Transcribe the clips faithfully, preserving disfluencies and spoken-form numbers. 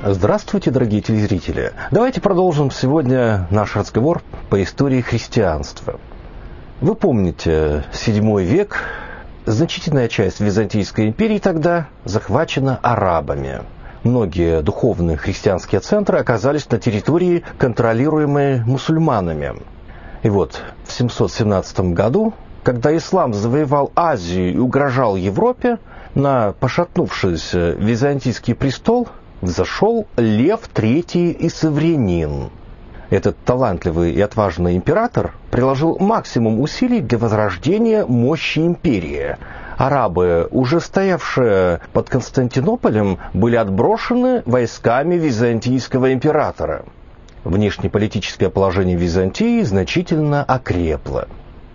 Здравствуйте, дорогие телезрители! Давайте продолжим сегодня наш разговор по истории христианства. Вы помните, седьмой век, значительная часть Византийской империи тогда захвачена арабами. Многие духовные христианские центры оказались на территории, контролируемой мусульманами. И вот в семьсот семнадцатом году, когда ислам завоевал Азию и угрожал Европе, на пошатнувшийся византийский престол взошел Лев третий и Севрянин. Этот талантливый и отважный император приложил максимум усилий для возрождения мощи империи. Арабы, уже стоявшие под Константинополем, были отброшены войсками византийского императора. Внешнеполитическое положение Византии значительно окрепло.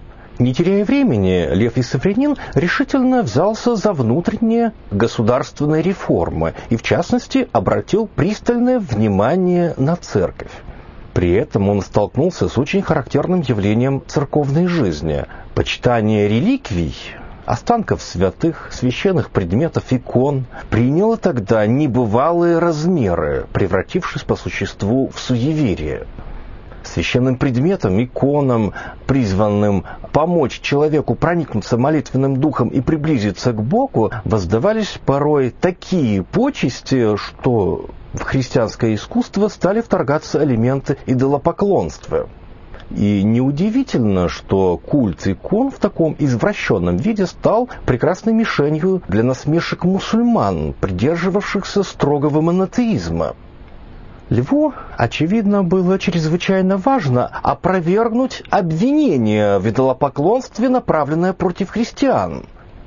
Не теряя времени, Лев и Севрянин решительно взялся за внутренние государственные реформы и, в частности, обратил пристальное внимание на церковь. При этом он столкнулся с очень характерным явлением церковной жизни – почитание реликвий, останков святых, священных предметов, икон, приняло тогда небывалые размеры, превратившись по существу в суеверие. Священным предметам, иконам, призванным помочь человеку проникнуться молитвенным духом и приблизиться к Богу, воздавались порой такие почести, что в христианское искусство стали вторгаться элементы идолопоклонства. И неудивительно, что культ икон в таком извращенном виде стал прекрасной мишенью для насмешек мусульман, придерживавшихся строгого монотеизма. Льву, очевидно, было чрезвычайно важно опровергнуть обвинение в идолопоклонстве, направленное против христиан.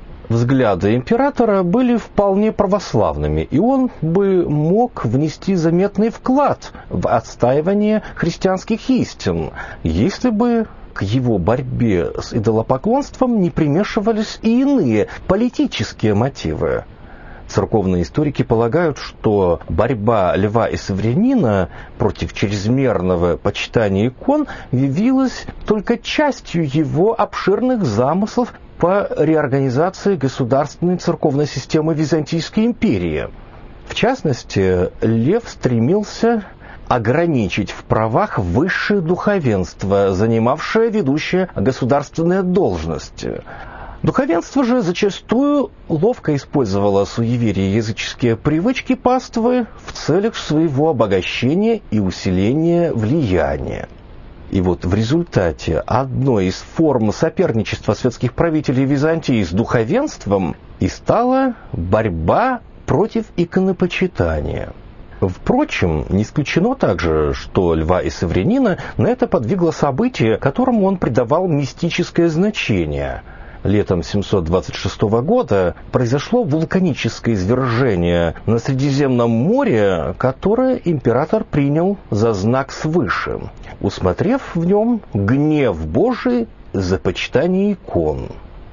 Взгляды императора были вполне православными, и он бы мог внести заметный вклад в отстаивание христианских истин, если бы к его борьбе с идолопоклонством не примешивались и иные политические мотивы. Церковные историки полагают, что борьба Льва и Севрянина против чрезмерного почитания икон явилась только частью его обширных замыслов по реорганизации государственной церковной системы Византийской империи. В частности, Лев стремился ограничить в правах высшее духовенство, занимавшее ведущие государственные должности. Духовенство же зачастую ловко использовало суеверия и языческие привычки паствы в целях своего обогащения и усиления влияния. И вот в результате одной из форм соперничества светских правителей Византии с духовенством и стала борьба против иконопочитания. Впрочем, не исключено также, что Льва и Севрянина на это подвигло событие, которому он придавал мистическое значение. Летом семьсот двадцать шестого года произошло вулканическое извержение на Средиземном море, которое император принял за знак свыше, усмотрев в нем гнев Божий за почитание икон.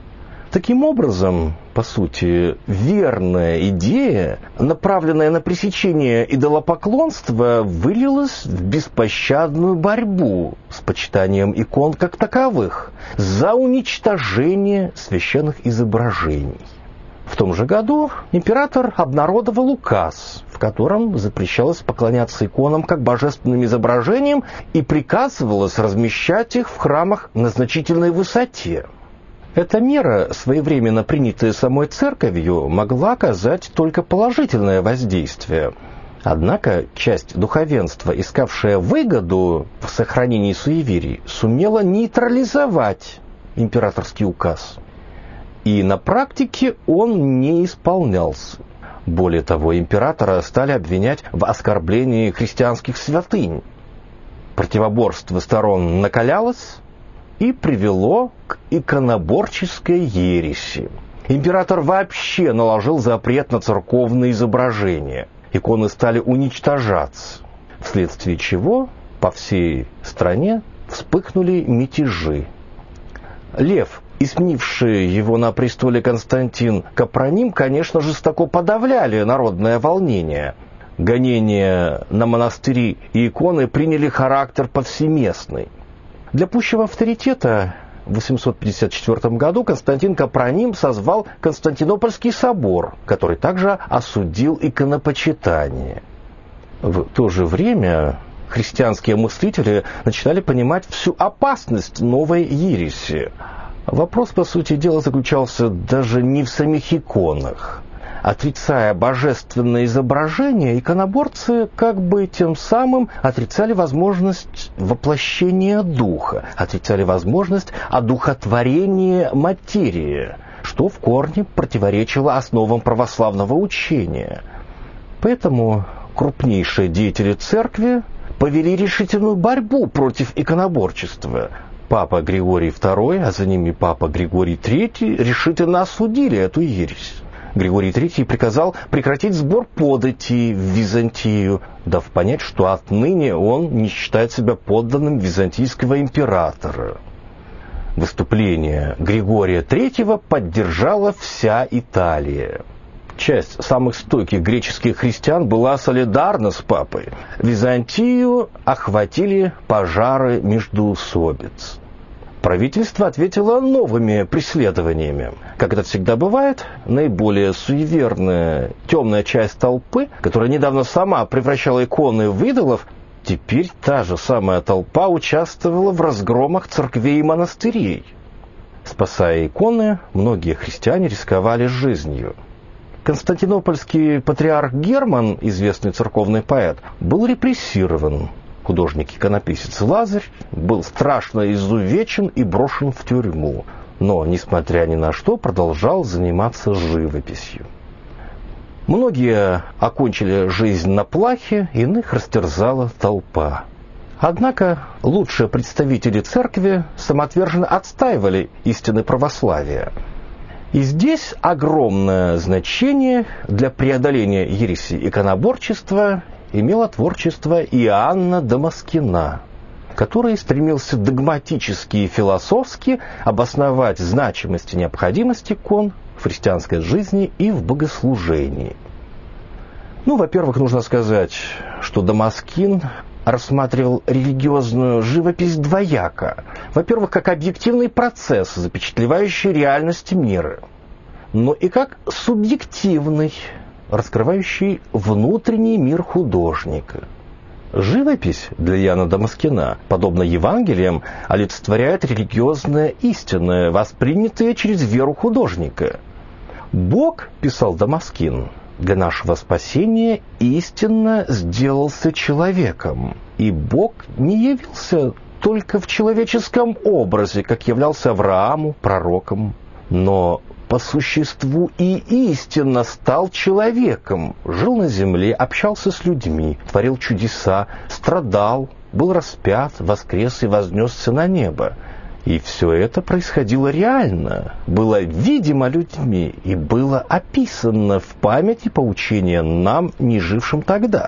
Таким образом, по сути, верная идея, направленная на пресечение идолопоклонства, вылилась в беспощадную борьбу с почитанием икон как таковых, за уничтожение священных изображений. В том же году император обнародовал указ, в котором запрещалось поклоняться иконам как божественным изображениям и приказывалось размещать их в храмах на значительной высоте. Эта мера, своевременно принятая самой церковью, могла оказать только положительное воздействие. Однако часть духовенства, искавшая выгоду в сохранении суеверий, сумела нейтрализовать императорский указ. И на практике он не исполнялся. Более того, императора стали обвинять в оскорблении христианских святынь. Противоборство сторон накалялось и привело к иконоборческой ереси. Император вообще наложил запрет на церковные изображения. Иконы стали уничтожаться, вследствие чего по всей стране вспыхнули мятежи. Лев и сменивший его на престоле Константин Капроним, конечно, жестоко подавляли народное волнение. Гонения на монастыри и иконы приняли характер повсеместный. Для пущего авторитета в восемьсот пятьдесят четвёртом году Константин Капроним созвал Константинопольский собор, который также осудил иконопочитание. В то же время христианские мыслители начинали понимать всю опасность новой ереси. Вопрос, по сути дела, заключался даже не в самих иконах. Отрицая божественное изображение, иконоборцы как бы тем самым отрицали возможность воплощения духа, отрицали возможность одухотворения материи, что в корне противоречило основам православного учения. Поэтому крупнейшие деятели церкви повели решительную борьбу против иконоборчества. Папа Григорий второй, а за ними папа Григорий третий решительно осудили эту ересь. Григорий третий приказал прекратить сбор податей в Византию, дав понять, что отныне он не считает себя подданным византийского императора. Выступление Григория третьего поддержала вся Италия. Часть самых стойких греческих христиан была солидарна с папой. Византию охватили пожары междоусобиц. Правительство ответило новыми преследованиями. Как это всегда бывает, наиболее суеверная темная часть толпы, которая недавно сама превращала иконы в идолов, теперь та же самая толпа участвовала в разгромах церквей и монастырей. Спасая иконы, многие христиане рисковали жизнью. Константинопольский патриарх Герман, известный церковный поэт, был репрессирован. Художник-иконописец Лазарь был страшно изувечен и брошен в тюрьму, но, несмотря ни на что, продолжал заниматься живописью. Многие окончили жизнь на плахе, иных растерзала толпа. Однако лучшие представители церкви самоотверженно отстаивали истины православия. И здесь огромное значение для преодоления ереси иконоборчества имело творчество Иоанна Дамаскина, который стремился догматически и философски обосновать значимость и необходимость икон в христианской жизни и в богослужении. Ну, во-первых, нужно сказать, что Дамаскин рассматривал религиозную живопись двояко. Во-первых, как объективный процесс, запечатлевающий реальность мира, но и как субъективный, раскрывающий внутренний мир художника. Живопись для Иоанна Дамаскина, подобно Евангелиям, олицетворяет религиозное истинное, воспринятое через веру художника. «Бог, — писал Дамаскин, — для нашего спасения истинно сделался человеком, и Бог не явился только в человеческом образе, как являлся Аврааму, пророком, но по существу и истинно стал человеком, жил на земле, общался с людьми, творил чудеса, страдал, был распят, воскрес и вознесся на небо. И все это происходило реально, было видимо людьми и было описано в памяти поучения нам, не жившим тогда.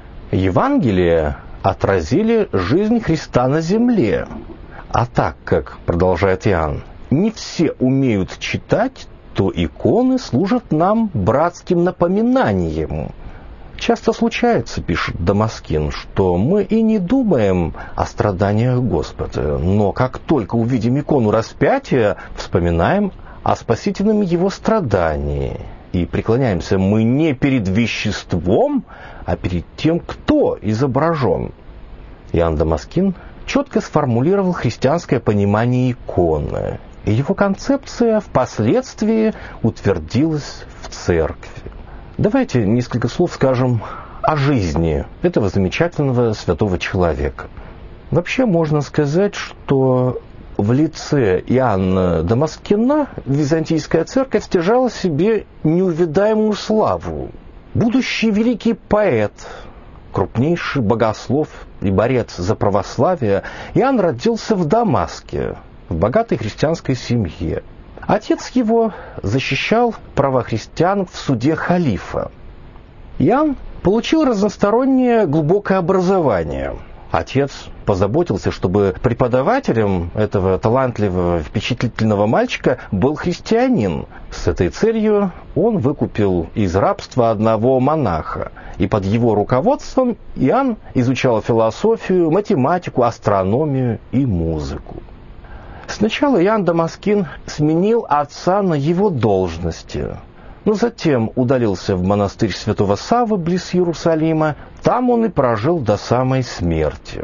Евангелия отразили жизнь Христа на земле. А так как, продолжает Иоанн, не все умеют читать, то иконы служат нам братским напоминанием. Часто случается, пишет Дамаскин, что мы и не думаем о страданиях Господа, но как только увидим икону распятия, вспоминаем о спасительном его страдании. И преклоняемся мы не перед веществом, а перед тем, кто изображен. Иоанн Дамаскин четко сформулировал христианское понимание иконы, и его концепция впоследствии утвердилась в церкви. Давайте несколько слов скажем о жизни этого замечательного святого человека. Вообще можно сказать, что в лице Иоанна Дамаскина византийская церковь стяжала себе неувидаемую славу. Будущий великий поэт, крупнейший богослов и борец за православие, Иоанн родился в Дамаске, в богатой христианской семье. Отец его защищал права христиан в суде халифа. Иоанн получил разностороннее глубокое образование. Отец позаботился, чтобы преподавателем этого талантливого, впечатлительного мальчика был христианин. С этой целью он выкупил из рабства одного монаха. И под его руководством Иоанн изучал философию, математику, астрономию и музыку. Сначала Иоанн Дамаскин сменил отца на его должности. но затем удалился в монастырь святого Саввы близ Иерусалима. Там он и прожил до самой смерти.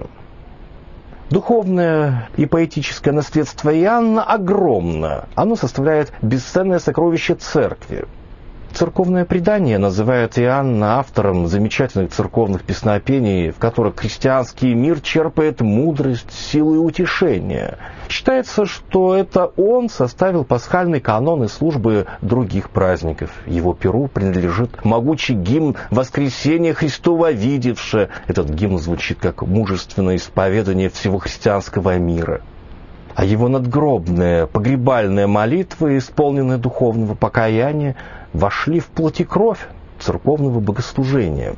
Духовное и поэтическое наследство Иоанна огромно. Оно составляет бесценное сокровище церкви. Церковное предание называет Иоанна автором замечательных церковных песнопений, в которых христианский мир черпает мудрость, силу и утешение. Считается, что это он составил пасхальный канон и службы других праздников. Его перу принадлежит могучий гимн «Воскресение Христово видевше». Этот гимн звучит как мужественное исповедание всего христианского мира. А его надгробные, погребальные молитвы, исполненные духовного покаяния, вошли в плоть и кровь церковного богослужения.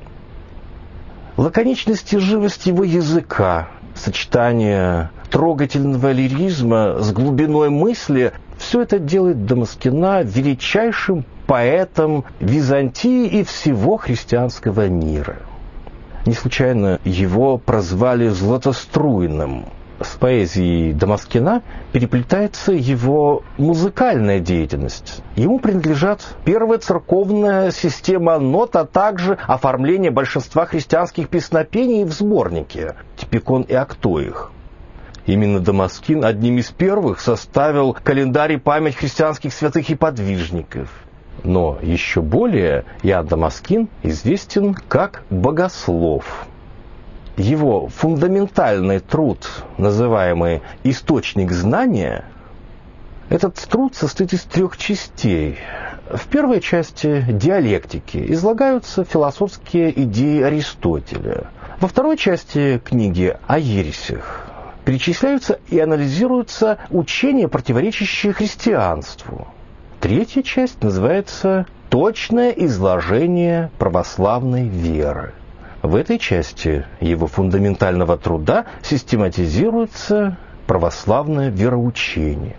Лаконичность и живость его языка, сочетание трогательного лиризма с глубиной мысли – все это делает Дамаскина величайшим поэтом Византии и всего христианского мира. Не случайно его прозвали «златоструйным». С поэзией Дамаскина переплетается его музыкальная деятельность. Ему принадлежат первая церковная система нот, а также оформление большинства христианских песнопений в сборнике «Типикон и Актоих». Именно Дамаскин одним из первых составил календарь и память христианских святых и подвижников. Но еще более Иоанн Дамаскин известен как богослов. Его фундаментальный труд, называемый «Источник знания», этот труд состоит из трех частей. В первой части диалектики излагаются философские идеи Аристотеля. Во второй части книги о ересях перечисляются и анализируются учения, противоречащие христианству. Третья часть называется «Точное изложение православной веры». В этой части его фундаментального труда систематизируется православное вероучение.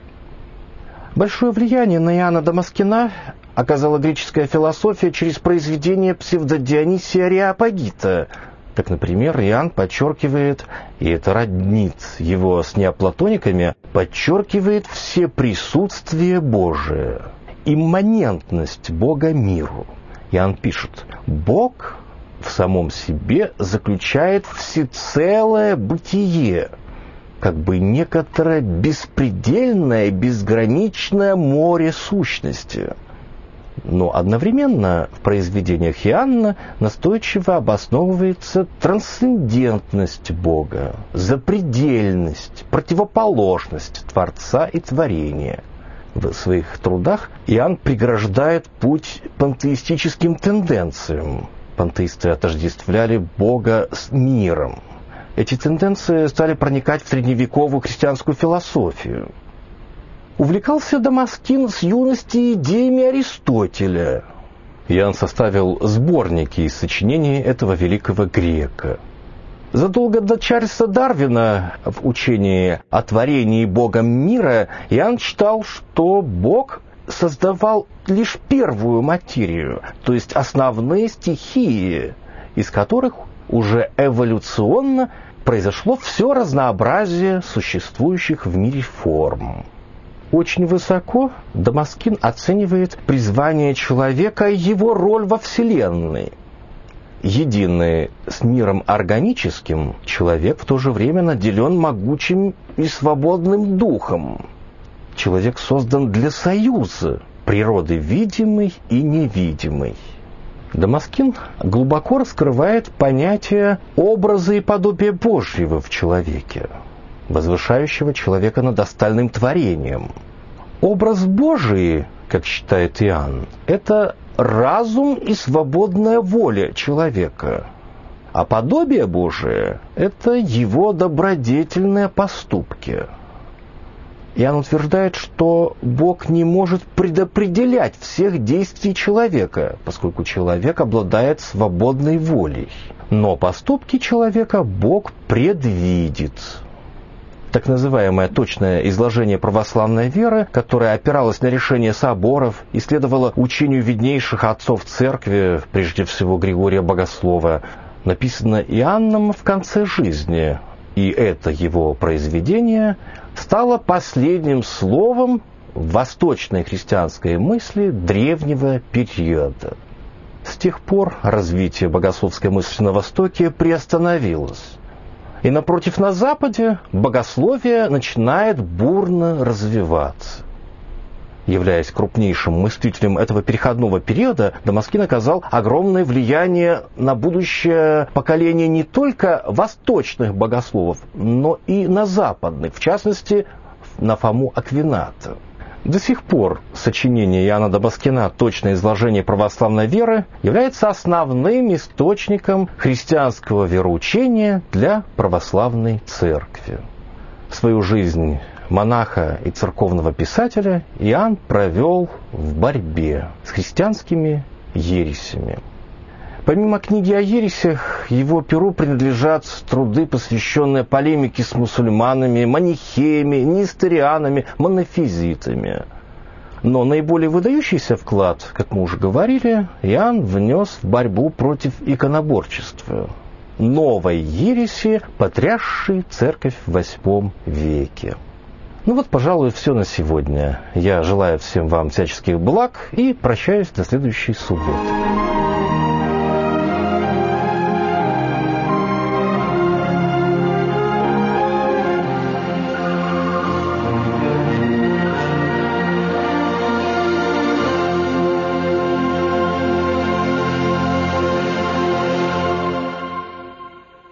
Большое влияние на Иоанна Дамаскина оказала греческая философия через произведения псевдодионисия Ареопагита. Так, например, Иоанн подчеркивает, и это роднит его с неоплатониками, подчеркивает всеприсутствие Божие, имманентность Бога миру. Иоанн пишет: «Бог в самом себе заключает всецелое бытие, как бы некоторое беспредельное, безграничное море сущности». Но одновременно в произведениях Иоанна настойчиво обосновывается трансцендентность Бога, запредельность, противоположность Творца и творения. В своих трудах Иоанн преграждает путь пантеистическим тенденциям. Пантеисты отождествляли Бога с миром. Эти тенденции стали проникать в средневековую христианскую философию. Увлекался Дамаскин с юности идеями Аристотеля. Иоанн составил сборники из сочинений этого великого грека. Задолго до Чарльза Дарвина в учении о творении Богом мира Иоанн считал, что Бог создавал лишь первую материю, то есть основные стихии, из которых уже эволюционно произошло все разнообразие существующих в мире форм. Очень высоко Дамаскин оценивает призвание человека и его роль во Вселенной. Единый с миром органическим, человек в то же время наделен могучим и свободным духом. Человек создан для союза природы видимой и невидимой. Дамаскин глубоко раскрывает понятие образа и подобия Божьего в человеке, возвышающего человека над остальным творением. Образ Божий, как считает Иоанн, это разум и свободная воля человека, а подобие Божие – это его добродетельные поступки. Иоанн утверждает, что Бог не может предопределять всех действий человека, поскольку человек обладает свободной волей. Но поступки человека Бог предвидит. Так называемое точное изложение православной веры, которое опиралось на решение соборов и следовало учению виднейших отцов церкви, прежде всего Григория Богослова, написано Иоанном в конце жизни, и это его произведение стало последним словом в восточной христианской мысли древнего периода. С тех пор развитие богословской мысли на Востоке приостановилось. И напротив, на Западе богословие начинает бурно развиваться. Являясь крупнейшим мыслителем этого переходного периода, Дамаскин оказал огромное влияние на будущее поколение не только восточных богословов, но и на западных, в частности, на Фому Аквината. До сих пор сочинение Иоанна Дамаскина «Точное изложение православной веры» является основным источником христианского вероучения для православной церкви. Свою жизнь монаха и церковного писателя Иоанн провел в борьбе с христианскими ересями. Помимо книги о ересях, его перу принадлежат труды, посвященные полемике с мусульманами, манихеями, несторианами, монофизитами. Но наиболее выдающийся вклад, как мы уже говорили, Иоанн внес в борьбу против иконоборчества, новой ереси, потрясшей церковь в восьмом веке. Ну вот, пожалуй, все на сегодня. Я желаю всем вам всяческих благ и прощаюсь до следующей субботы.